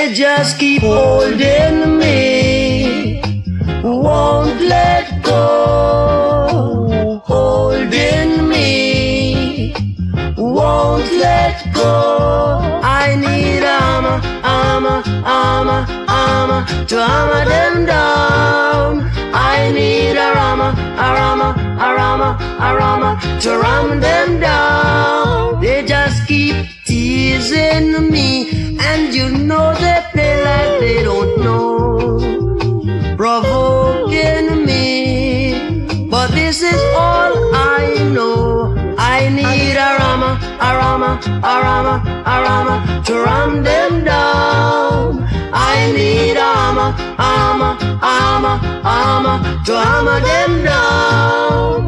They just keep holding me, won't let go. Holding me, won't let go. I need armor, armor, armor, armor to armor them down. I need a armor, a armor, a armor, a armor to ram them down. They just keep teasing me, and you know they play like they don't know, provoking me. But this is all I know. I need a armor, a armor, a armor, a armor to ram them down. I need armor, armor, armor, armor to hammer them down.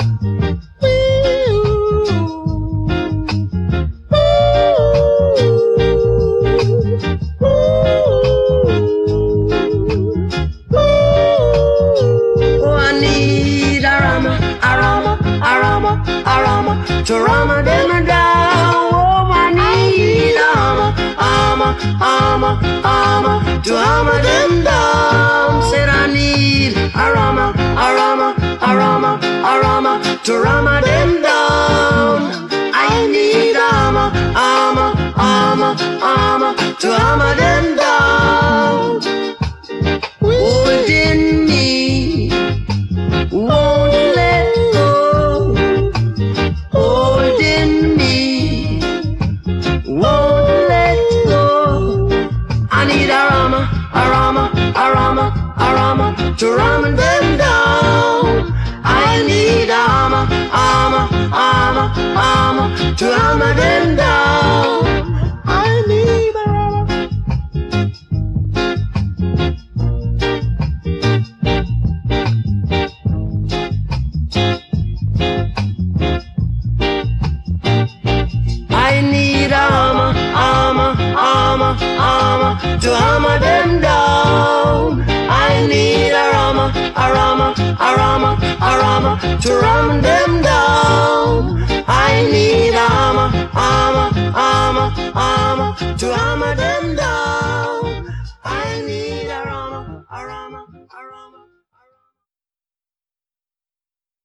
To armor them down. Oh, I need armor, armor, armor, armor to armor them down. Said I need a armor, a armor, a armor, a armor to armor them down. I need armor, armor, armor, armor to armor them down. Holding me, won't let go. Holding me, won't let go. I need a armor, a armor, a armor, a armor to ram them down. I need armor, armor, armor, armor to hammer them down. I need armor. I need armor, armor, armor, armor to hammer them down. I need a armor, a armor, a armor, a armor to ram them down.